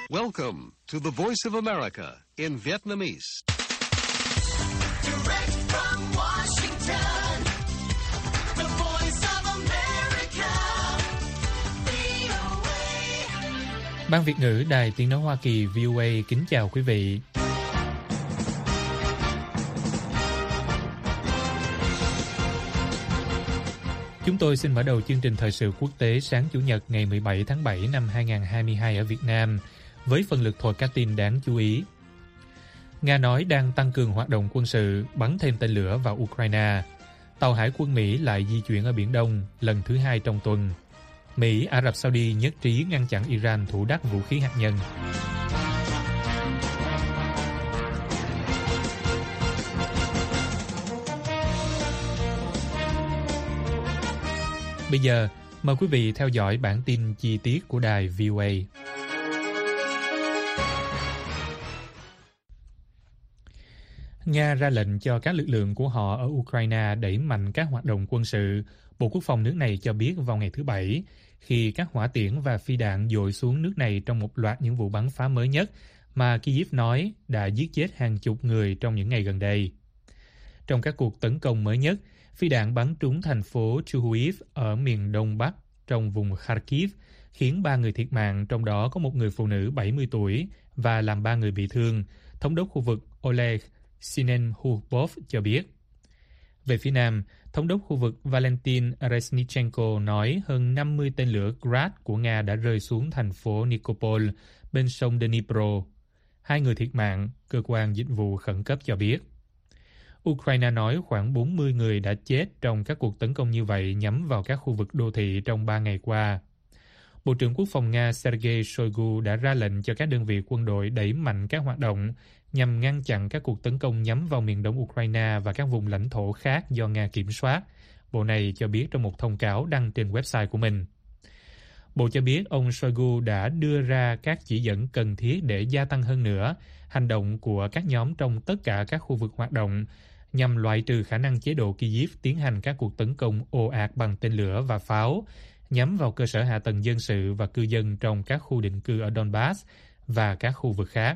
Welcome to the Voice of America in Vietnamese. Direct from Washington, the Voice of America, VOA. Ban Việt ngữ Đài Tiếng nói Hoa Kỳ VOA kính chào quý vị. Chúng tôi xin mở đầu chương trình thời sự quốc tế sáng Chủ nhật ngày 17 tháng 7 năm 2022 ở Việt Nam với phần lược thuộc các tin đáng chú ý. Nga nói đang tăng cường hoạt động quân sự, bắn thêm tên lửa vào Ukraine. Tàu hải quân Mỹ lại di chuyển ở Biển Đông lần thứ 2 trong tuần. Mỹ, Ả Rập Saudi nhất trí ngăn chặn Iran thủ đắc vũ khí hạt nhân. Bây giờ, mời quý vị theo dõi bản tin chi tiết của đài VOA. Nga ra lệnh cho các lực lượng của họ ở Ukraine đẩy mạnh các hoạt động quân sự, Bộ Quốc phòng nước này cho biết vào ngày thứ Bảy, khi các hỏa tiễn và phi đạn dội xuống nước này trong một loạt những vụ bắn phá mới nhất mà Kyiv nói đã giết chết hàng chục người trong những ngày gần đây. Trong các cuộc tấn công mới nhất, phi đạn bắn trúng thành phố Chuhuiv ở miền đông bắc trong vùng Kharkiv, khiến 3 người thiệt mạng, trong đó có một người phụ nữ 70 tuổi và làm 3 người bị thương, thống đốc khu vực Oleg Sinenhubov cho biết. Về phía Nam, thống đốc khu vực Valentin Reznichenko nói hơn 50 tên lửa Grad của Nga đã rơi xuống thành phố Nikopol bên sông Dnipro. 2 người thiệt mạng, cơ quan dịch vụ khẩn cấp cho biết. Ukraine nói khoảng 40 người đã chết trong các cuộc tấn công như vậy nhắm vào các khu vực đô thị trong 3 ngày qua. Bộ trưởng Quốc phòng Nga Sergei Shoigu đã ra lệnh cho các đơn vị quân đội đẩy mạnh các hoạt động nhằm ngăn chặn các cuộc tấn công nhắm vào miền đông Ukraine và các vùng lãnh thổ khác do Nga kiểm soát, Bộ này cho biết trong một thông cáo đăng trên website của mình. Bộ cho biết ông Shoigu đã đưa ra các chỉ dẫn cần thiết để gia tăng hơn nữa hành động của các nhóm trong tất cả các khu vực hoạt động nhằm loại trừ khả năng chế độ Kyiv tiến hành các cuộc tấn công ồ ạt bằng tên lửa và pháo nhắm vào cơ sở hạ tầng dân sự và cư dân trong các khu định cư ở Donbass và các khu vực khác.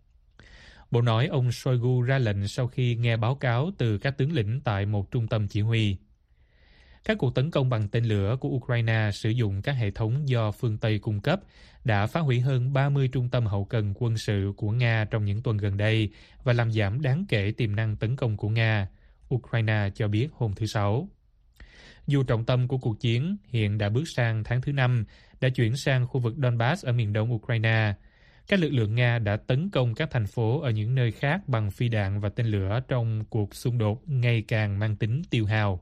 Bộ nói ông Shoigu ra lệnh sau khi nghe báo cáo từ các tướng lĩnh tại một trung tâm chỉ huy. Các cuộc tấn công bằng tên lửa của Ukraine sử dụng các hệ thống do phương Tây cung cấp đã phá hủy hơn 30 trung tâm hậu cần quân sự của Nga trong những tuần gần đây và làm giảm đáng kể tiềm năng tấn công của Nga, Ukraine cho biết hôm thứ Sáu. Dù trọng tâm của cuộc chiến hiện đã bước sang tháng thứ 5, đã chuyển sang khu vực Donbass ở miền đông Ukraine, các lực lượng Nga đã tấn công các thành phố ở những nơi khác bằng phi đạn và tên lửa trong cuộc xung đột ngày càng mang tính tiêu hao.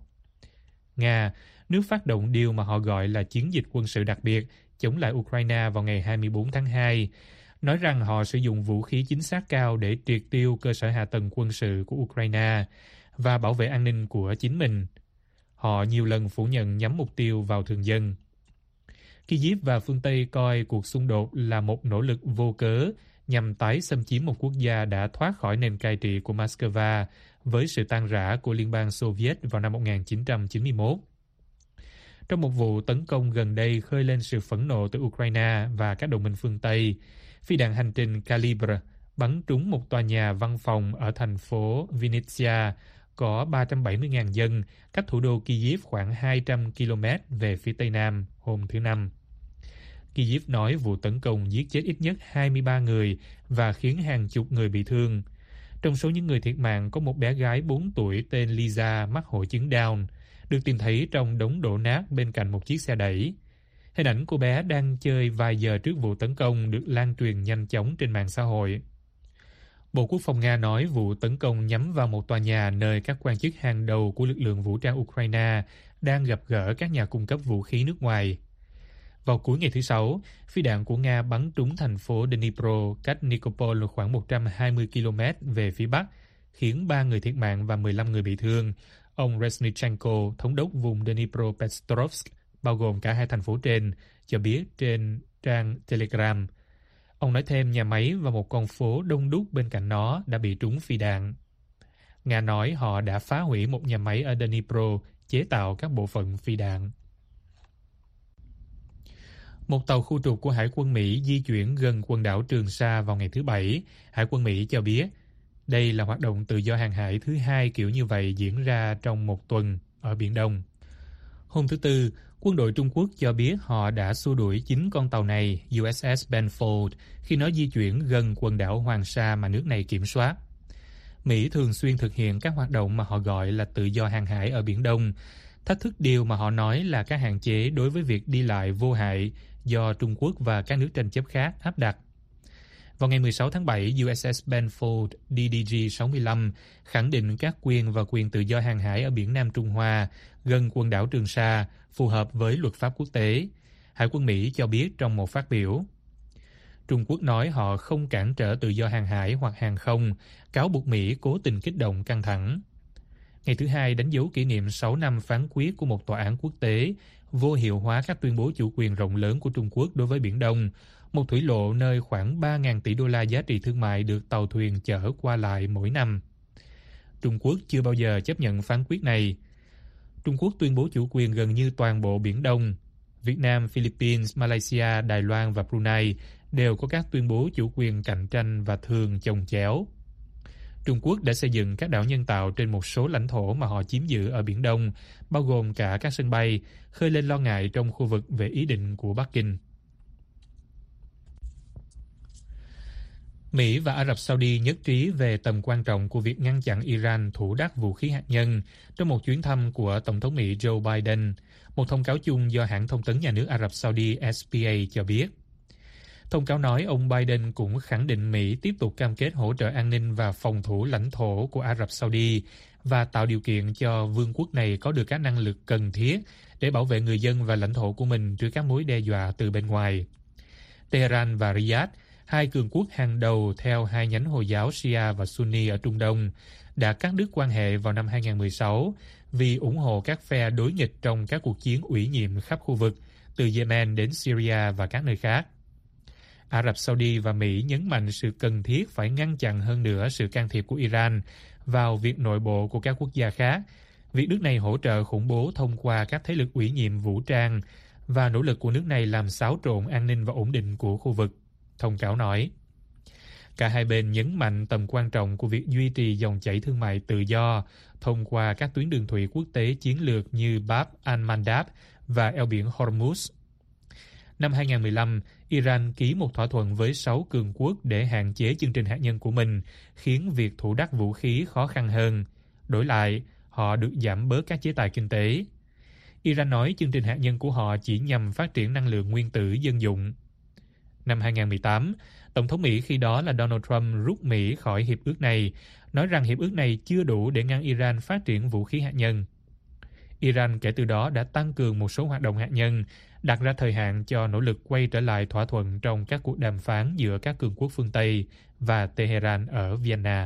Nga, nước phát động điều mà họ gọi là chiến dịch quân sự đặc biệt chống lại Ukraine vào ngày 24 tháng 2, nói rằng họ sử dụng vũ khí chính xác cao để triệt tiêu cơ sở hạ tầng quân sự của Ukraine và bảo vệ an ninh của chính mình. Họ nhiều lần phủ nhận nhắm mục tiêu vào thường dân. Kyiv và phương Tây coi cuộc xung đột là một nỗ lực vô cớ nhằm tái xâm chiếm một quốc gia đã thoát khỏi nền cai trị của Moscow với sự tan rã của Liên bang Xô Viết vào năm 1991. Trong một vụ tấn công gần đây khơi lên sự phẫn nộ từ Ukraine và các đồng minh phương Tây, phi đạn hành trình Calibre bắn trúng một tòa nhà văn phòng ở thành phố Vinnytsia có 370.000 dân, cách thủ đô Kyiv khoảng 200 km về phía tây nam hôm thứ Năm. Kyiv nói vụ tấn công giết chết ít nhất 23 người và khiến hàng chục người bị thương. Trong số những người thiệt mạng có một bé gái 4 tuổi tên Lisa mắc hội chứng Down, được tìm thấy trong đống đổ nát bên cạnh một chiếc xe đẩy. Hình ảnh cô bé đang chơi vài giờ trước vụ tấn công được lan truyền nhanh chóng trên mạng xã hội. Bộ Quốc phòng Nga nói vụ tấn công nhắm vào một tòa nhà nơi các quan chức hàng đầu của lực lượng vũ trang Ukraine đang gặp gỡ các nhà cung cấp vũ khí nước ngoài. Vào cuối ngày thứ Sáu, phi đạn của Nga bắn trúng thành phố Dnipro cách Nikopol khoảng 120 km về phía bắc, khiến 3 người thiệt mạng và 15 người bị thương. Ông Reznichenko, thống đốc vùng Dnipropetrovsk, bao gồm cả hai thành phố trên, cho biết trên trang Telegram. Ông nói thêm nhà máy và một con phố đông đúc bên cạnh nó đã bị trúng phi đạn. Nga nói họ đã phá hủy một nhà máy ở Dnipro chế tạo các bộ phận phi đạn. Một tàu khu trục của Hải quân Mỹ di chuyển gần quần đảo Trường Sa vào ngày thứ Bảy. Hải quân Mỹ cho biết đây là hoạt động tự do hàng hải thứ hai kiểu như vậy diễn ra trong một tuần ở Biển Đông. Hôm thứ Tư, quân đội Trung Quốc cho biết họ đã xua đuổi 9 con tàu này USS Benfold khi nó di chuyển gần quần đảo Hoàng Sa mà nước này kiểm soát. Mỹ thường xuyên thực hiện các hoạt động mà họ gọi là tự do hàng hải ở Biển Đông, thách thức điều mà họ nói là các hạn chế đối với việc đi lại vô hại do Trung Quốc và các nước tranh chấp khác áp đặt. Vào ngày 16 tháng 7, USS Benfold DDG-65 khẳng định các quyền và quyền tự do hàng hải ở biển Nam Trung Hoa gần quần đảo Trường Sa phù hợp với luật pháp quốc tế, Hải quân Mỹ cho biết trong một phát biểu. Trung Quốc nói họ không cản trở tự do hàng hải hoặc hàng không, cáo buộc Mỹ cố tình kích động căng thẳng. Ngày thứ Hai đánh dấu kỷ niệm 6 năm phán quyết của một tòa án quốc tế vô hiệu hóa các tuyên bố chủ quyền rộng lớn của Trung Quốc đối với Biển Đông, một thủy lộ nơi khoảng 3.000 tỷ đô la giá trị thương mại được tàu thuyền chở qua lại mỗi năm. Trung Quốc chưa bao giờ chấp nhận phán quyết này. Trung Quốc tuyên bố chủ quyền gần như toàn bộ Biển Đông. Việt Nam, Philippines, Malaysia, Đài Loan và Brunei đều có các tuyên bố chủ quyền cạnh tranh và thường chồng chéo. Trung Quốc đã xây dựng các đảo nhân tạo trên một số lãnh thổ mà họ chiếm giữ ở Biển Đông, bao gồm cả các sân bay, khơi lên lo ngại trong khu vực về ý định của Bắc Kinh. Mỹ và Ả Rập Saudi nhất trí về tầm quan trọng của việc ngăn chặn Iran thủ đắc vũ khí hạt nhân trong một chuyến thăm của Tổng thống Mỹ Joe Biden, một thông cáo chung do hãng thông tấn nhà nước Ả Rập Saudi SPA cho biết. Thông cáo nói ông Biden cũng khẳng định Mỹ tiếp tục cam kết hỗ trợ an ninh và phòng thủ lãnh thổ của Ả Rập Saudi và tạo điều kiện cho vương quốc này có được các năng lực cần thiết để bảo vệ người dân và lãnh thổ của mình trước các mối đe dọa từ bên ngoài. Tehran và Riyadh, hai cường quốc hàng đầu theo hai nhánh Hồi giáo Shia và Sunni ở Trung Đông, đã cắt đứt quan hệ vào năm 2016 vì ủng hộ các phe đối nghịch trong các cuộc chiến ủy nhiệm khắp khu vực, từ Yemen đến Syria và các nơi khác. Ả Rập Saudi và Mỹ nhấn mạnh sự cần thiết phải ngăn chặn hơn nữa sự can thiệp của Iran vào việc nội bộ của các quốc gia khác, việc nước này hỗ trợ khủng bố thông qua các thế lực ủy nhiệm vũ trang và nỗ lực của nước này làm xáo trộn an ninh và ổn định của khu vực, thông cáo nói. Cả hai bên nhấn mạnh tầm quan trọng của việc duy trì dòng chảy thương mại tự do thông qua các tuyến đường thủy quốc tế chiến lược như Bab al-Mandab và eo biển Hormuz. Năm 2015, Iran ký một thỏa thuận với 6 cường quốc để hạn chế chương trình hạt nhân của mình, khiến việc thủ đắc vũ khí khó khăn hơn. Đổi lại, họ được giảm bớt các chế tài kinh tế. Iran nói chương trình hạt nhân của họ chỉ nhằm phát triển năng lượng nguyên tử dân dụng. Năm 2018, Tổng thống Mỹ khi đó là Donald Trump rút Mỹ khỏi hiệp ước này, nói rằng hiệp ước này chưa đủ để ngăn Iran phát triển vũ khí hạt nhân. Iran kể từ đó đã tăng cường một số hoạt động hạt nhân, đặt ra thời hạn cho nỗ lực quay trở lại thỏa thuận trong các cuộc đàm phán giữa các cường quốc phương Tây và Tehran ở Vienna.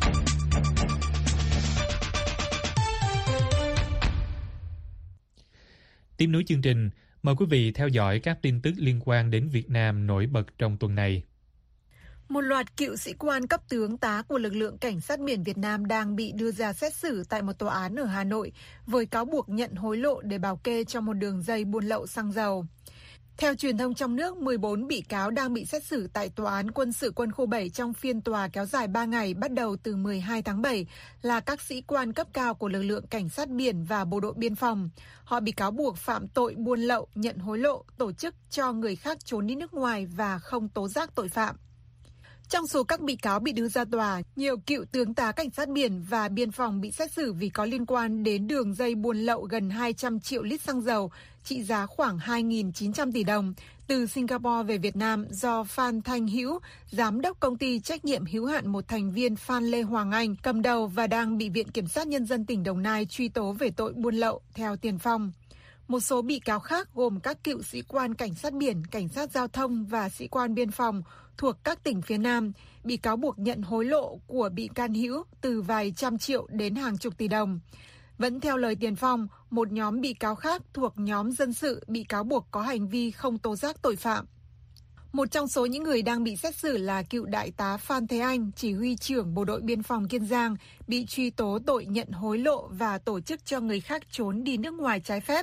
Tiếp nối chương trình, mời quý vị theo dõi các tin tức liên quan đến Việt Nam nổi bật trong tuần này. Một loạt cựu sĩ quan cấp tướng tá của lực lượng cảnh sát biển Việt Nam đang bị đưa ra xét xử tại một tòa án ở Hà Nội với cáo buộc nhận hối lộ để bảo kê cho một đường dây buôn lậu xăng dầu. Theo truyền thông trong nước, 14 bị cáo đang bị xét xử tại Tòa án Quân sự Quân khu 7 trong phiên tòa kéo dài 3 ngày bắt đầu từ 12 tháng 7 là các sĩ quan cấp cao của lực lượng cảnh sát biển và bộ đội biên phòng. Họ bị cáo buộc phạm tội buôn lậu, nhận hối lộ, tổ chức cho người khác trốn đi nước ngoài và không tố giác tội phạm. Trong số các bị cáo bị đưa ra tòa, nhiều cựu tướng tá cảnh sát biển và biên phòng bị xét xử vì có liên quan đến đường dây buôn lậu gần 200 triệu lít xăng dầu, trị giá khoảng 2.900 tỷ đồng, từ Singapore về Việt Nam do Phan Thanh Hữu, giám đốc công ty trách nhiệm hữu hạn một thành viên Phan Lê Hoàng Anh, cầm đầu và đang bị Viện Kiểm sát Nhân dân tỉnh Đồng Nai truy tố về tội buôn lậu theo tiền phong. Một số bị cáo khác gồm các cựu sĩ quan cảnh sát biển, cảnh sát giao thông và sĩ quan biên phòng thuộc các tỉnh phía Nam bị cáo buộc nhận hối lộ của bị can Hữu từ vài trăm triệu đến hàng chục tỷ đồng. Vẫn theo lời tiền phong, một nhóm bị cáo khác thuộc nhóm dân sự bị cáo buộc có hành vi không tố giác tội phạm. Một trong số những người đang bị xét xử là cựu đại tá Phan Thế Anh, chỉ huy trưởng Bộ đội Biên phòng Kiên Giang, bị truy tố tội nhận hối lộ và tổ chức cho người khác trốn đi nước ngoài trái phép.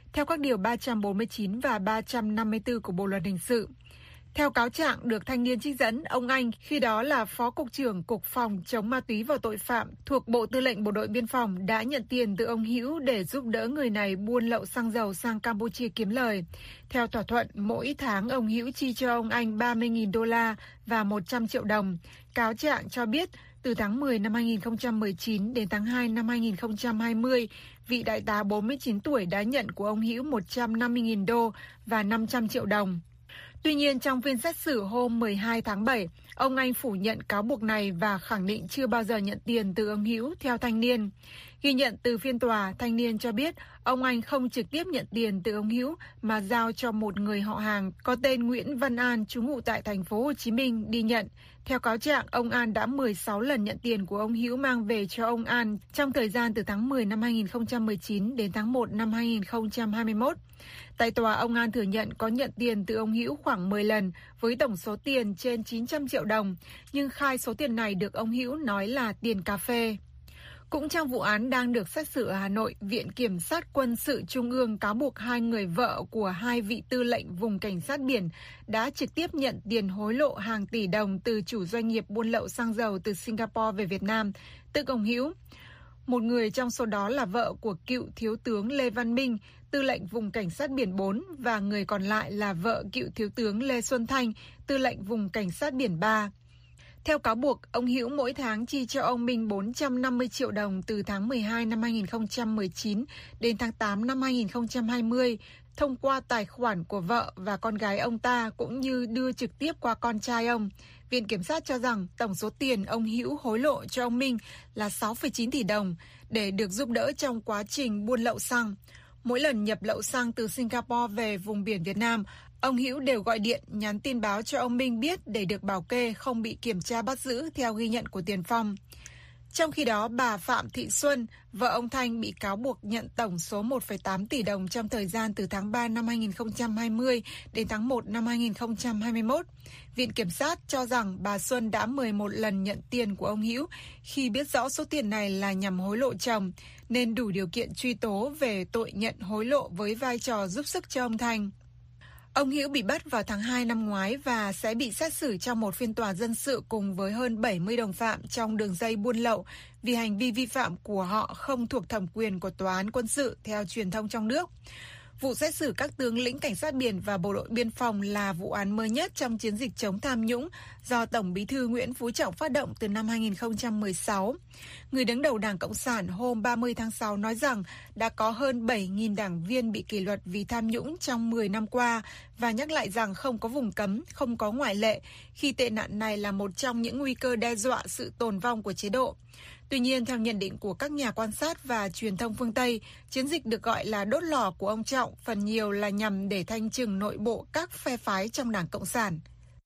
theo các điều 349 và 354 của Bộ luật hình sự. Theo cáo trạng được thanh niên trích dẫn, ông Anh khi đó là Phó Cục trưởng Cục Phòng chống ma túy và tội phạm thuộc Bộ Tư lệnh Bộ đội Biên phòng đã nhận tiền từ ông Hữu để giúp đỡ người này buôn lậu xăng dầu sang Campuchia kiếm lời. Theo thỏa thuận, mỗi tháng ông Hữu chi cho ông Anh $30.000 và 100 triệu đồng. Cáo trạng cho biết từ tháng 10 năm 2019 đến tháng 2 năm 2020, vị đại tá 49 tuổi đã nhận của ông Hữu $150.000 và 500 triệu đồng. Tuy nhiên, trong phiên xét xử hôm 12 tháng 7, ông Anh phủ nhận cáo buộc này và khẳng định chưa bao giờ nhận tiền từ ông Hữu, theo thanh niên. Ghi nhận từ phiên tòa, thanh niên cho biết ông Anh không trực tiếp nhận tiền từ ông Hữu mà giao cho một người họ hàng có tên Nguyễn Văn An trú ngụ tại thành phố Hồ Chí Minh đi nhận. Theo cáo trạng, ông An đã 16 lần nhận tiền của ông Hữu mang về cho ông An trong thời gian từ tháng 10 năm 2019 đến tháng 1 năm 2021. Tại tòa, ông An thừa nhận có nhận tiền từ ông Hữu khoảng 10 lần với tổng số tiền trên 900 triệu đồng, nhưng khai số tiền này được ông Hữu nói là tiền cà phê. Cũng trong vụ án đang được xét xử ở Hà Nội, Viện Kiểm sát Quân sự Trung ương cáo buộc hai người vợ của hai vị tư lệnh vùng cảnh sát biển đã trực tiếp nhận tiền hối lộ hàng tỷ đồng từ chủ doanh nghiệp buôn lậu xăng dầu từ Singapore về Việt Nam, tức ông Hữu. Một người trong số đó là vợ của cựu Thiếu tướng Lê Văn Minh, tư lệnh vùng cảnh sát biển 4, và người còn lại là vợ cựu Thiếu tướng Lê Xuân Thanh, tư lệnh vùng cảnh sát biển 3. Theo cáo buộc, ông Hữu mỗi tháng chi cho ông Minh 450 triệu đồng từ tháng 12 năm 2019 đến tháng 8 năm 2020 thông qua tài khoản của vợ và con gái ông ta, cũng như đưa trực tiếp qua con trai ông. Viện Kiểm sát cho rằng tổng số tiền ông Hữu hối lộ cho ông Minh là 6,9 tỷ đồng để được giúp đỡ trong quá trình buôn lậu xăng. Mỗi lần nhập lậu xăng từ Singapore về vùng biển Việt Nam, ông Hữu đều gọi điện, nhắn tin báo cho ông Minh biết để được bảo kê không bị kiểm tra bắt giữ theo ghi nhận của Tiền Phong. Trong khi đó, bà Phạm Thị Xuân, vợ ông Thanh bị cáo buộc nhận tổng số 1,8 tỷ đồng trong thời gian từ tháng 3 năm 2020 đến tháng 1 năm 2021. Viện Kiểm sát cho rằng bà Xuân đã 11 lần nhận tiền của ông Hữu khi biết rõ số tiền này là nhằm hối lộ chồng, nên đủ điều kiện truy tố về tội nhận hối lộ với vai trò giúp sức cho ông Thanh. Ông Hữu bị bắt vào tháng 2 năm ngoái và sẽ bị xét xử trong một phiên tòa dân sự cùng với hơn 70 đồng phạm trong đường dây buôn lậu vì hành vi vi phạm của họ không thuộc thẩm quyền của tòa án quân sự, theo truyền thông trong nước. Vụ xét xử các tướng lĩnh cảnh sát biển và bộ đội biên phòng là vụ án mới nhất trong chiến dịch chống tham nhũng do Tổng Bí thư Nguyễn Phú Trọng phát động từ năm 2016. Người đứng đầu Đảng Cộng sản hôm 30 tháng 6 nói rằng đã có hơn 7.000 đảng viên bị kỷ luật vì tham nhũng trong 10 năm qua và nhắc lại rằng không có vùng cấm, không có ngoại lệ khi tệ nạn này là một trong những nguy cơ đe dọa sự tồn vong của chế độ. Tuy nhiên, theo nhận định của các nhà quan sát và truyền thông phương Tây, chiến dịch được gọi là đốt lò của ông Trọng phần nhiều là nhằm để thanh trừng nội bộ các phe phái trong Đảng Cộng sản.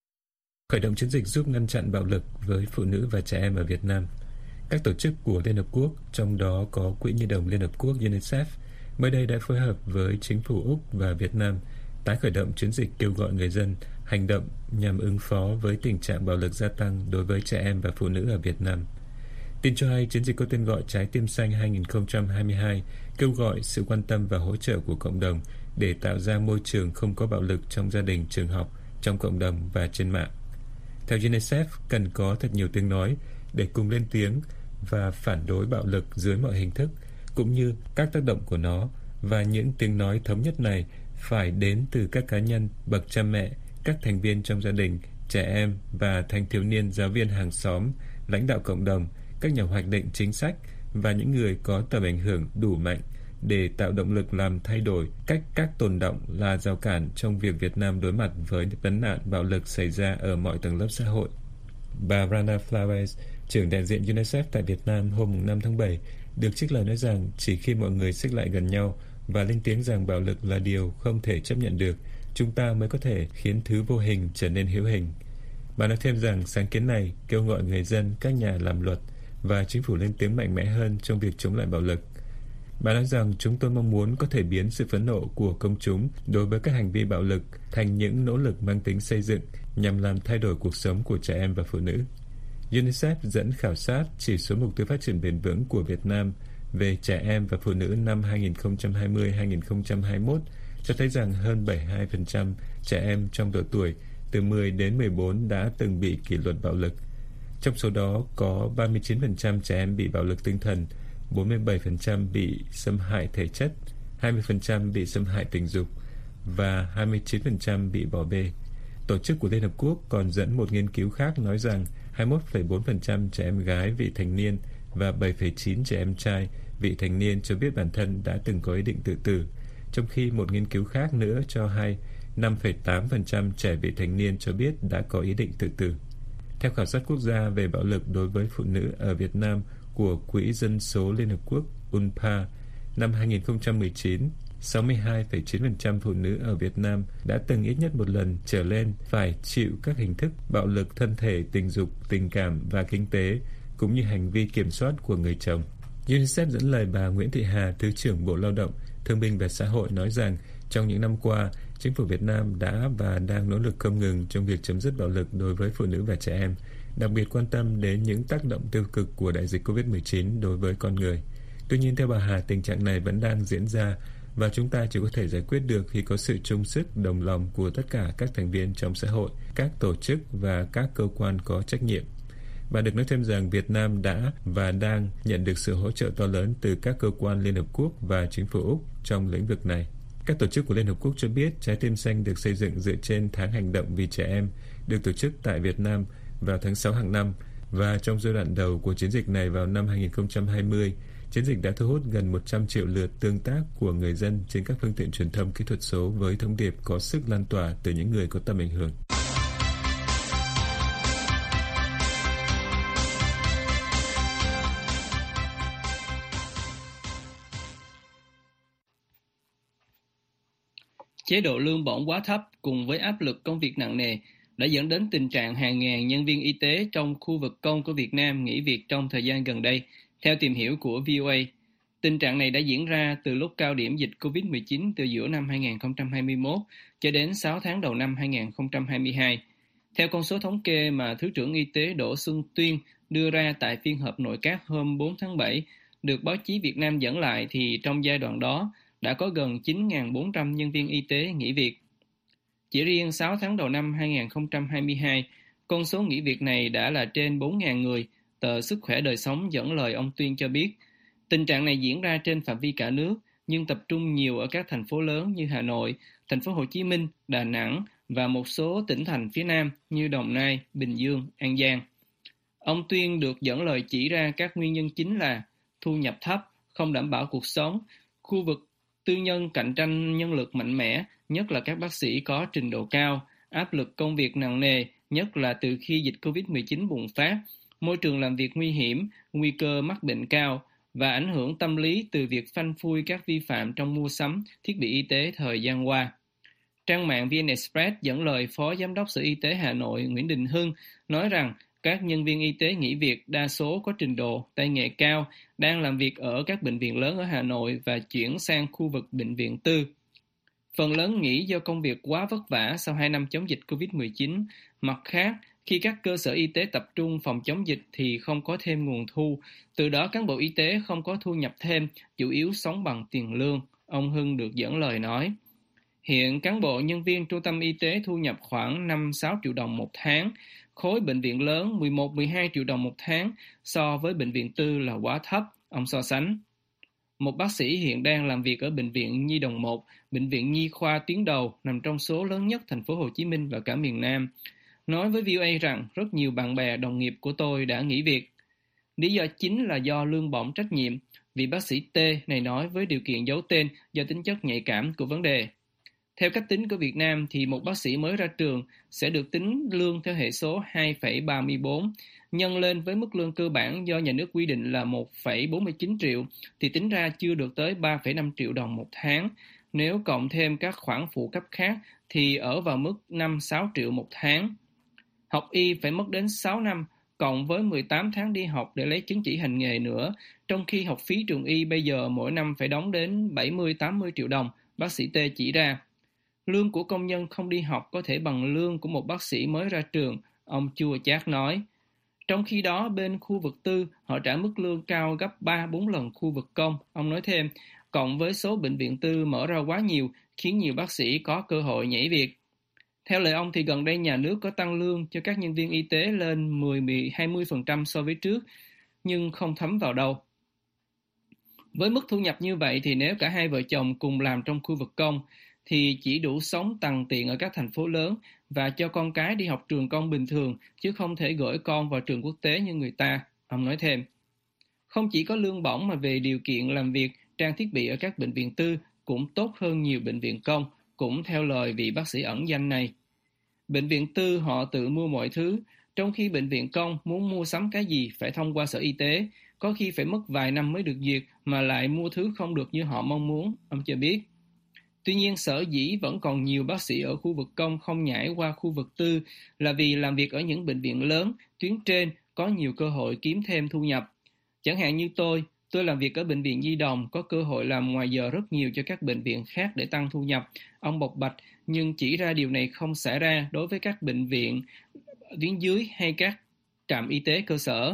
Khởi động chiến dịch giúp ngăn chặn bạo lực với phụ nữ và trẻ em ở Việt Nam. Các tổ chức của Liên Hợp Quốc, trong đó có Quỹ Nhi đồng Liên Hợp Quốc UNICEF, mới đây đã phối hợp với chính phủ Úc và Việt Nam tái khởi động chiến dịch kêu gọi người dân hành động nhằm ứng phó với tình trạng bạo lực gia tăng đối với trẻ em và phụ nữ ở Việt Nam. Tin cho hay, chiến dịch có tên gọi Trái tim xanh 2022 kêu gọi sự quan tâm và hỗ trợ của cộng đồng để tạo ra môi trường không có bạo lực trong gia đình, trường học, trong cộng đồng và trên mạng. Theo UNICEF, cần có thật nhiều tiếng nói để cùng lên tiếng và phản đối bạo lực dưới mọi hình thức, cũng như các tác động của nó, và những tiếng nói thống nhất này phải đến từ các cá nhân, bậc cha mẹ, các thành viên trong gia đình, trẻ em và thanh thiếu niên, giáo viên hàng xóm, lãnh đạo cộng đồng, các nhà hoạch định chính sách và những người có tầm ảnh hưởng đủ mạnh để tạo động lực làm thay đổi cách các tồn đọng là rào cản trong việc Việt Nam đối mặt với vấn nạn bạo lực xảy ra ở mọi tầng lớp xã hội. Bà Rana Flowers, trưởng đại diện UNICEF tại Việt Nam hôm 5 tháng 7, được trích lời nói rằng chỉ khi mọi người xích lại gần nhau và lên tiếng rằng bạo lực là điều không thể chấp nhận được, chúng ta mới có thể khiến thứ vô hình trở nên hữu hình. Bà nói thêm rằng sáng kiến này kêu gọi người dân, các nhà làm luật và chính phủ lên tiếng mạnh mẽ hơn trong việc chống lại bạo lực. Bà nói rằng chúng tôi mong muốn có thể biến sự phẫn nộ của công chúng đối với các hành vi bạo lực thành những nỗ lực mang tính xây dựng nhằm làm thay đổi cuộc sống của trẻ em và phụ nữ. UNICEF dẫn khảo sát chỉ số mục tiêu phát triển bền vững của Việt Nam về trẻ em và phụ nữ năm 2020-2021 cho thấy rằng hơn 72% trẻ em trong độ tuổi từ 10 đến 14 đã từng bị kỷ luật bạo lực. Trong số đó có 39% trẻ em bị bạo lực tinh thần, 47% bị xâm hại thể chất, 20% bị xâm hại tình dục và 29% bị bỏ bê. Tổ chức của Liên Hợp Quốc còn dẫn một nghiên cứu khác nói rằng 21,4% trẻ em gái vị thành niên và 7,9% trẻ em trai vị thành niên cho biết bản thân đã từng có ý định tự tử, trong khi một nghiên cứu khác nữa cho hay 5,8% trẻ vị thành niên cho biết đã có ý định tự tử. Theo khảo sát quốc gia về bạo lực đối với phụ nữ ở Việt Nam của Quỹ Dân số Liên Hợp Quốc UNPA, năm 2019, 62,9% phụ nữ ở Việt Nam đã từng ít nhất một lần trở lên phải chịu các hình thức bạo lực thân thể, tình dục, tình cảm và kinh tế, cũng như hành vi kiểm soát của người chồng. UNICEF dẫn lời bà Nguyễn Thị Hà, Thứ trưởng Bộ Lao động, Thương binh và Xã hội nói rằng trong những năm qua, chính phủ Việt Nam đã và đang nỗ lực không ngừng trong việc chấm dứt bạo lực đối với phụ nữ và trẻ em, đặc biệt quan tâm đến những tác động tiêu cực của đại dịch COVID-19 đối với con người. Tuy nhiên, theo bà Hà, tình trạng này vẫn đang diễn ra và chúng ta chỉ có thể giải quyết được khi có sự chung sức, đồng lòng của tất cả các thành viên trong xã hội, các tổ chức và các cơ quan có trách nhiệm. Bà được nói thêm rằng Việt Nam đã và đang nhận được sự hỗ trợ to lớn từ các cơ quan Liên Hợp Quốc và chính phủ Úc trong lĩnh vực này. Các tổ chức của Liên Hợp Quốc cho biết Trái tim xanh được xây dựng dựa trên tháng hành động vì trẻ em, được tổ chức tại Việt Nam vào tháng 6 hàng năm, và trong giai đoạn đầu của chiến dịch này vào năm 2020, chiến dịch đã thu hút gần 100 triệu lượt tương tác của người dân trên các phương tiện truyền thông kỹ thuật số với thông điệp có sức lan tỏa từ những người có tầm ảnh hưởng. Chế độ lương bổng quá thấp cùng với áp lực công việc nặng nề đã dẫn đến tình trạng hàng ngàn nhân viên y tế trong khu vực công của Việt Nam nghỉ việc trong thời gian gần đây, theo tìm hiểu của VOA. Tình trạng này đã diễn ra từ lúc cao điểm dịch COVID-19 từ giữa năm 2021 cho đến 6 tháng đầu năm 2022. Theo con số thống kê mà Thứ trưởng Y tế Đỗ Xuân Tuyên đưa ra tại phiên họp nội các hôm 4 tháng 7, được báo chí Việt Nam dẫn lại thì trong giai đoạn đó đã có gần 9.400 nhân viên y tế nghỉ việc. Chỉ riêng 6 tháng đầu năm 2022, con số nghỉ việc này đã là trên 4.000 người, tờ Sức khỏe đời sống dẫn lời ông Tuyên cho biết. Tình trạng này diễn ra trên phạm vi cả nước, nhưng tập trung nhiều ở các thành phố lớn như Hà Nội, thành phố Hồ Chí Minh, Đà Nẵng và một số tỉnh thành phía Nam như Đồng Nai, Bình Dương, An Giang. Ông Tuyên được dẫn lời chỉ ra các nguyên nhân chính là thu nhập thấp, không đảm bảo cuộc sống, khu vực tư nhân cạnh tranh nhân lực mạnh mẽ, nhất là các bác sĩ có trình độ cao, áp lực công việc nặng nề, nhất là từ khi dịch COVID-19 bùng phát, môi trường làm việc nguy hiểm, nguy cơ mắc bệnh cao và ảnh hưởng tâm lý từ việc phanh phui các vi phạm trong mua sắm thiết bị y tế thời gian qua. Trang mạng VN Express dẫn lời Phó Giám đốc Sở Y tế Hà Nội Nguyễn Đình Hưng nói rằng các nhân viên y tế nghỉ việc đa số có trình độ, tay nghề cao, đang làm việc ở các bệnh viện lớn ở Hà Nội và chuyển sang khu vực bệnh viện tư. Phần lớn nghỉ do công việc quá vất vả sau 2 năm chống dịch COVID-19. Mặt khác, khi các cơ sở y tế tập trung phòng chống dịch thì không có thêm nguồn thu, từ đó cán bộ y tế không có thu nhập thêm, chủ yếu sống bằng tiền lương, ông Hưng được dẫn lời nói. Hiện cán bộ nhân viên trung tâm y tế thu nhập khoảng 5-6 triệu đồng một tháng, khối bệnh viện lớn 11-12 triệu đồng một tháng, so với bệnh viện tư là quá thấp, ông so sánh. Một bác sĩ hiện đang làm việc ở Bệnh viện Nhi Đồng 1, bệnh viện nhi khoa tuyến đầu nằm trong số lớn nhất thành phố Hồ Chí Minh và cả miền Nam, nói với VOA rằng rất nhiều bạn bè đồng nghiệp của tôi đã nghỉ việc. Lý do chính là do lương bổng trách nhiệm, vị bác sĩ T này nói với điều kiện giấu tên do tính chất nhạy cảm của vấn đề. Theo cách tính của Việt Nam thì một bác sĩ mới ra trường sẽ được tính lương theo hệ số 2,34, nhân lên với mức lương cơ bản do nhà nước quy định là 1,49 triệu thì tính ra chưa được tới 3,5 triệu đồng một tháng. Nếu cộng thêm các khoản phụ cấp khác thì ở vào mức 5-6 triệu một tháng. Học y phải mất đến 6 năm, cộng với 18 tháng đi học để lấy chứng chỉ hành nghề nữa, trong khi học phí trường y bây giờ mỗi năm phải đóng đến 70-80 triệu đồng, bác sĩ T chỉ ra. Lương của công nhân không đi học có thể bằng lương của một bác sĩ mới ra trường, ông Chua Chát nói. Trong khi đó, bên khu vực tư, họ trả mức lương cao gấp 3-4 lần khu vực công. Ông nói thêm, cộng với số bệnh viện tư mở ra quá nhiều, khiến nhiều bác sĩ có cơ hội nhảy việc. Theo lời ông thì gần đây nhà nước có tăng lương cho các nhân viên y tế lên 10-20% so với trước, nhưng không thấm vào đâu. Với mức thu nhập như vậy thì nếu cả hai vợ chồng cùng làm trong khu vực công thì chỉ đủ sống tằn tiện ở các thành phố lớn và cho con cái đi học trường công bình thường, chứ không thể gửi con vào trường quốc tế như người ta, ông nói thêm. Không chỉ có lương bổng mà về điều kiện làm việc, trang thiết bị ở các bệnh viện tư cũng tốt hơn nhiều bệnh viện công, cũng theo lời vị bác sĩ ẩn danh này. Bệnh viện tư họ tự mua mọi thứ, trong khi bệnh viện công muốn mua sắm cái gì phải thông qua sở y tế, có khi phải mất vài năm mới được duyệt mà lại mua thứ không được như họ mong muốn, ông cho biết. Tuy nhiên sở dĩ vẫn còn nhiều bác sĩ ở khu vực công không nhảy qua khu vực tư là vì làm việc ở những bệnh viện lớn, tuyến trên có nhiều cơ hội kiếm thêm thu nhập. Chẳng hạn như tôi làm việc ở bệnh viện Nhi Đồng, có cơ hội làm ngoài giờ rất nhiều cho các bệnh viện khác để tăng thu nhập. Ông bộc bạch, nhưng chỉ ra điều này không xảy ra đối với các bệnh viện tuyến dưới hay các trạm y tế cơ sở.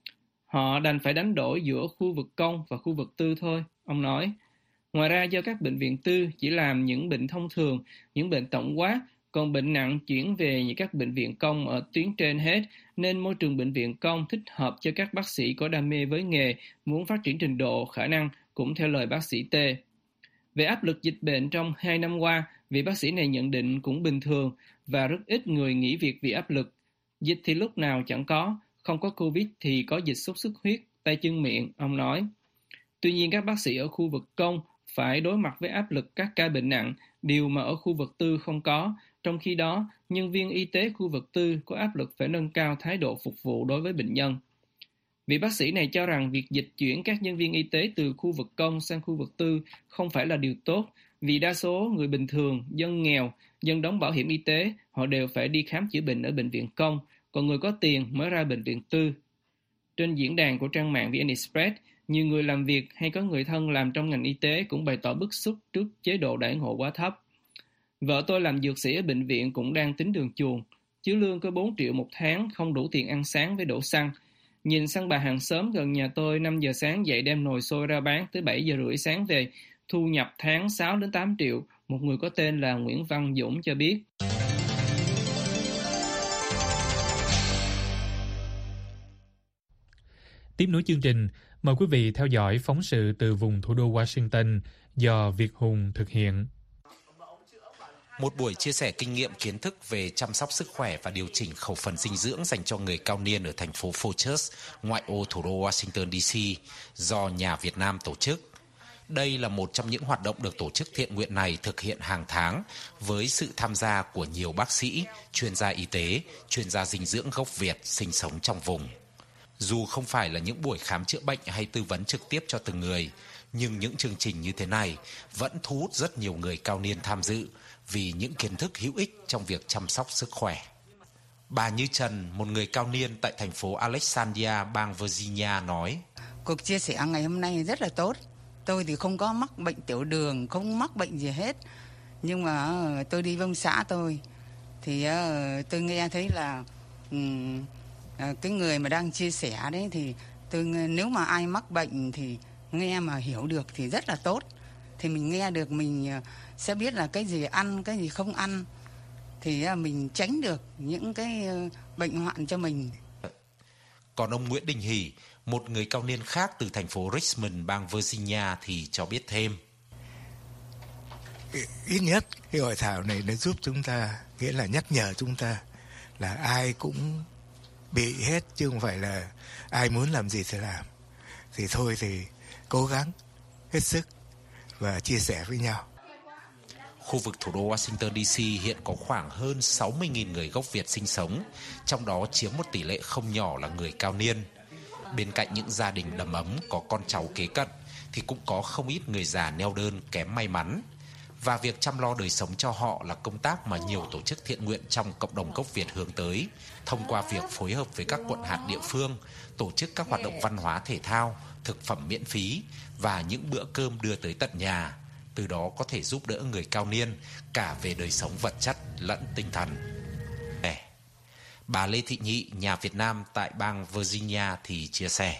Họ đành phải đánh đổi giữa khu vực công và khu vực tư thôi, ông nói. Ngoài ra do các bệnh viện tư chỉ làm những bệnh thông thường, những bệnh tổng quát, còn bệnh nặng chuyển về những các bệnh viện công ở tuyến trên hết, nên môi trường bệnh viện công thích hợp cho các bác sĩ có đam mê với nghề, muốn phát triển trình độ, khả năng, cũng theo lời bác sĩ T. Về áp lực dịch bệnh trong 2 năm qua, vị bác sĩ này nhận định cũng bình thường và rất ít người nghỉ việc vì áp lực. Dịch thì lúc nào chẳng có, không có Covid thì có dịch sốt xuất huyết, tay chân miệng, ông nói. Tuy nhiên các bác sĩ ở khu vực công phải đối mặt với áp lực các ca bệnh nặng, điều mà ở khu vực tư không có. Trong khi đó, nhân viên y tế khu vực tư có áp lực phải nâng cao thái độ phục vụ đối với bệnh nhân. Vị bác sĩ này cho rằng việc dịch chuyển các nhân viên y tế từ khu vực công sang khu vực tư không phải là điều tốt, vì đa số người bình thường, dân nghèo, dân đóng bảo hiểm y tế, họ đều phải đi khám chữa bệnh ở bệnh viện công, còn người có tiền mới ra bệnh viện tư. Trên diễn đàn của trang mạng VN Express, nhiều người làm việc hay có người thân làm trong ngành y tế cũng bày tỏ bức xúc trước chế độ đãi ngộ quá thấp. Vợ tôi làm dược sĩ ở bệnh viện cũng đang tính đường chuồn, chứ lương có 4 triệu một tháng, không đủ tiền ăn sáng với đổ xăng. Nhìn sang bà hàng xóm gần nhà tôi 5 giờ sáng dậy đem nồi xôi ra bán tới 7 giờ rưỡi sáng về, thu nhập tháng 6 đến 8 triệu, một người có tên là Nguyễn Văn Dũng cho biết. Tiếp nối chương trình, mời quý vị theo dõi phóng sự từ vùng thủ đô Washington do Việt Hùng thực hiện. Một buổi chia sẻ kinh nghiệm kiến thức về chăm sóc sức khỏe và điều chỉnh khẩu phần dinh dưỡng dành cho người cao niên ở thành phố Fort, ngoại ô thủ đô Washington DC do Nhà Việt Nam tổ chức. Đây là một trong những hoạt động được tổ chức thiện nguyện này thực hiện hàng tháng với sự tham gia của nhiều bác sĩ, chuyên gia y tế, chuyên gia dinh dưỡng gốc Việt sinh sống trong vùng. Dù không phải là những buổi khám chữa bệnh hay tư vấn trực tiếp cho từng người, nhưng những chương trình như thế này vẫn thu hút rất nhiều người cao niên tham dự vì những kiến thức hữu ích trong việc chăm sóc sức khỏe. Bà Như Trần, một người cao niên tại thành phố Alexandria, bang Virginia nói: Cuộc chia sẻ ngày hôm nay rất là tốt. Tôi thì không có mắc bệnh tiểu đường, không mắc bệnh gì hết. Nhưng mà tôi đi vong xã tôi thì tôi nghe thấy là cái người mà đang chia sẻ đấy thì nếu mà ai mắc bệnh thì nghe mà hiểu được thì rất là tốt. Thì mình nghe được mình sẽ biết là cái gì ăn, cái gì không ăn, thì mình tránh được những cái bệnh hoạn cho mình. Còn ông Nguyễn Đình Hỷ, một người cao niên khác từ thành phố Richmond, bang Virginia thì cho biết thêm: Ít nhất cái hội thảo này nó giúp chúng ta, nghĩa là nhắc nhở chúng ta là ai cũng bị hết, chứ không phải là ai muốn làm gì thì làm. Thì thôi thì cố gắng hết sức và chia sẻ với nhau. Khu vực thủ đô Washington DC hiện có khoảng hơn 60.000 người gốc Việt sinh sống, trong đó chiếm một tỷ lệ không nhỏ là người cao niên. Bên cạnh những gia đình đầm ấm có con cháu kế cận thì cũng có không ít người già neo đơn kém may mắn. Và việc chăm lo đời sống cho họ là công tác mà nhiều tổ chức thiện nguyện trong cộng đồng gốc Việt hướng tới, thông qua việc phối hợp với các quận hạt địa phương, tổ chức các hoạt động văn hóa thể thao, thực phẩm miễn phí và những bữa cơm đưa tới tận nhà. Từ đó có thể giúp đỡ người cao niên cả về đời sống vật chất lẫn tinh thần. Bà Lê Thị Nhị, nhà Việt Nam tại bang Virginia thì chia sẻ.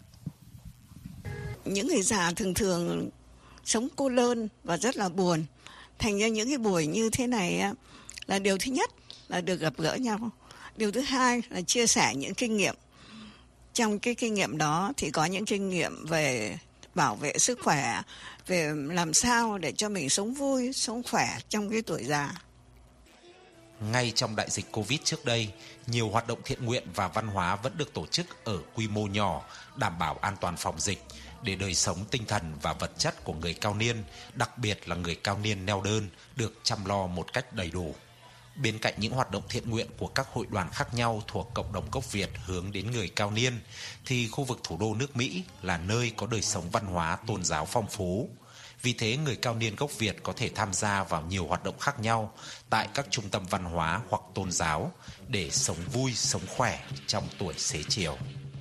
Những người già thường thường sống cô đơn và rất là buồn. Thành ra những cái buổi như thế này là điều thứ nhất là được gặp gỡ nhau. Điều thứ hai là chia sẻ những kinh nghiệm. Trong cái kinh nghiệm đó thì có những kinh nghiệm về bảo vệ sức khỏe, về làm sao để cho mình sống vui, sống khỏe trong cái tuổi già. Ngay trong đại dịch Covid trước đây, nhiều hoạt động thiện nguyện và văn hóa vẫn được tổ chức ở quy mô nhỏ, đảm bảo an toàn phòng dịch, để đời sống tinh thần và vật chất của người cao niên, đặc biệt là người cao niên neo đơn, được chăm lo một cách đầy đủ. Bên cạnh những hoạt động thiện nguyện của các hội đoàn khác nhau thuộc cộng đồng gốc Việt hướng đến người cao niên, thì khu vực thủ đô nước Mỹ là nơi có đời sống văn hóa tôn giáo phong phú. Vì thế, người cao niên gốc Việt có thể tham gia vào nhiều hoạt động khác nhau tại các trung tâm văn hóa hoặc tôn giáo để sống vui, sống khỏe trong tuổi xế chiều.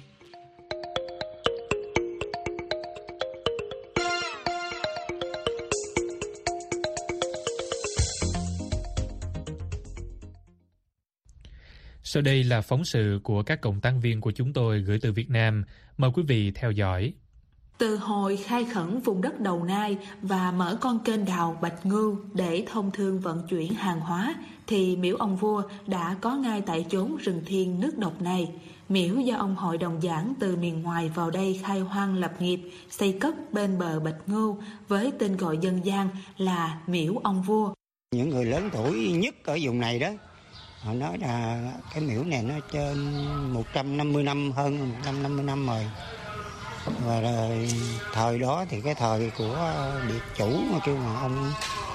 Sau đây là phóng sự của các cộng tác viên của chúng tôi gửi từ Việt Nam. Mời quý vị theo dõi. Từ hồi khai khẩn vùng đất Đầu Nai và mở con kênh đào Bạch Ngưu để thông thương vận chuyển hàng hóa, thì miễu ông vua đã có ngay tại chốn rừng thiên nước độc này. Miễu do ông hội đồng giảng từ miền ngoài vào đây khai hoang lập nghiệp, xây cất bên bờ Bạch Ngưu với tên gọi dân gian là miễu ông vua. Những người lớn tuổi nhất ở vùng này đó, họ nói là cái miễu này nó trên 150 năm, hơn 150 năm rồi. Và thời đó thì cái thời của địa chủ mà kêu mà ông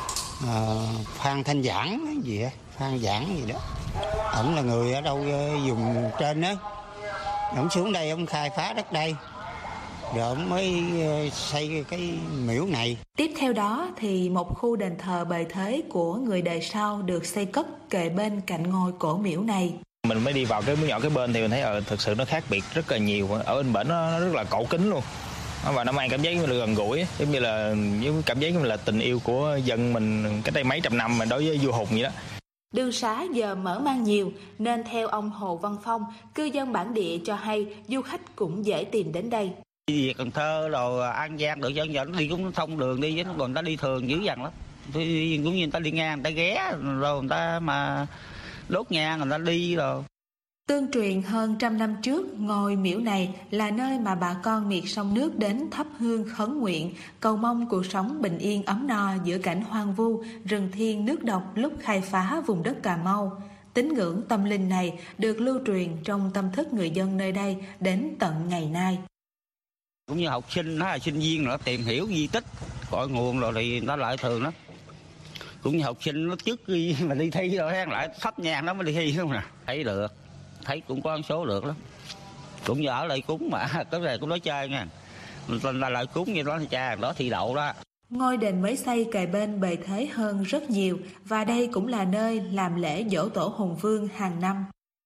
Phan Thanh Giảng gì á, Phan Giảng gì đó. Ông là người ở đâu vùng trên đó. Ông xuống đây ông khai phá đất đây. Rồi ông mới xây cái miễu này. Tiếp theo đó thì một khu đền thờ bề thế của người đời sau được xây cất kề bên cạnh ngôi cổ miễu này. Mình mới đi vào cái miếu nhỏ cái bên thì mình thấy thực sự nó khác biệt rất là nhiều. Ở bên bển nó rất là cổ kính luôn. Và nó mang cảm giác là gần gũi, giống như là cảm giác như là tình yêu của dân mình cách đây mấy trăm năm mà đối với vua Hùng vậy đó. Đường xá giờ mở mang nhiều nên theo ông Hồ Văn Phong, cư dân bản địa cho hay du khách cũng dễ tìm đến đây. Đi về Cần Thơ rồi An Giang được cho nó đi cũng thông đường đi, chứ còn người ta đi thường dữ dằn lắm. Cũng như người ta đi ngang, người ta ghé rồi người ta mà đốt nhang người ta đi rồi. Tương truyền hơn 100 năm trước, ngôi miễu này là nơi mà bà con miệt sông nước đến thắp hương khấn nguyện, cầu mong cuộc sống bình yên ấm no giữa cảnh hoang vu, rừng thiên nước độc lúc khai phá vùng đất Cà Mau. Tín ngưỡng tâm linh này được lưu truyền trong tâm thức người dân nơi đây đến tận ngày nay. Cũng như học sinh, nó là sinh viên nó tìm hiểu di tích, cội nguồn rồi thì nó lại thường lắm. Cũng như học sinh nó trước khi mà đi thi rồi lại thắp nhang nó mới đi thi không nè. Thấy được, thấy cũng có số được lắm. Cũng như ở lại cúng mà, cái này cũng nói chơi nha. Mình lại cúng như đó thì cha đó thi đậu đó. Ngôi đền mới xây kề bên bề thế hơn rất nhiều và đây cũng là nơi làm lễ giỗ tổ Hùng Vương hàng năm.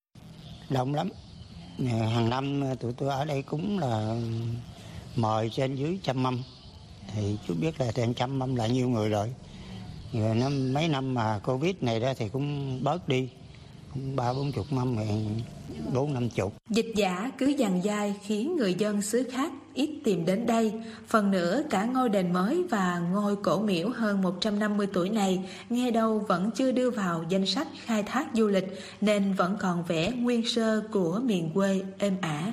Đông lắm. Hàng năm tụi tôi ở đây cũng là mời trên dưới 100 mâm. Thì chú biết là trên 100 mâm là nhiêu người rồi. Rồi mấy năm mà Covid này đó thì cũng bớt đi. 30-40 mâm, 40-50. Dịch giả cứ dàn dai khiến người dân xứ khác ít tìm đến đây. Phần nữa cả ngôi đền mới và ngôi cổ miễu hơn 150 tuổi này nghe đâu vẫn chưa đưa vào danh sách khai thác du lịch nên vẫn còn vẻ nguyên sơ của miền quê êm ả.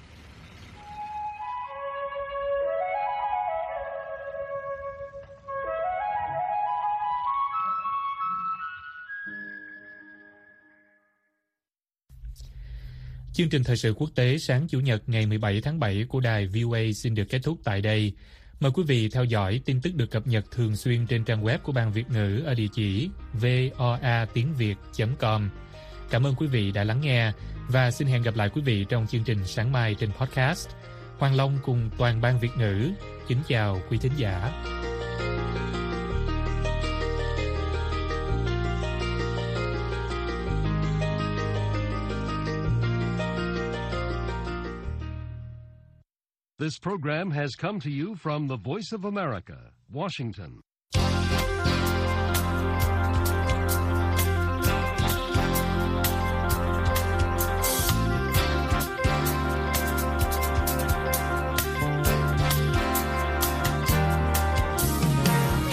Chương trình thời sự quốc tế sáng Chủ nhật ngày 17 tháng 7 của đài VOA xin được kết thúc tại đây. Mời quý vị theo dõi tin tức được cập nhật thường xuyên trên trang web của Ban Việt ngữ ở địa chỉ voatiengviet.com. Cảm ơn quý vị đã lắng nghe và xin hẹn gặp lại quý vị trong chương trình sáng mai trên podcast. Hoàng Long cùng toàn Ban Việt ngữ kính chào quý thính giả. This program has come to you from the Voice of America, Washington.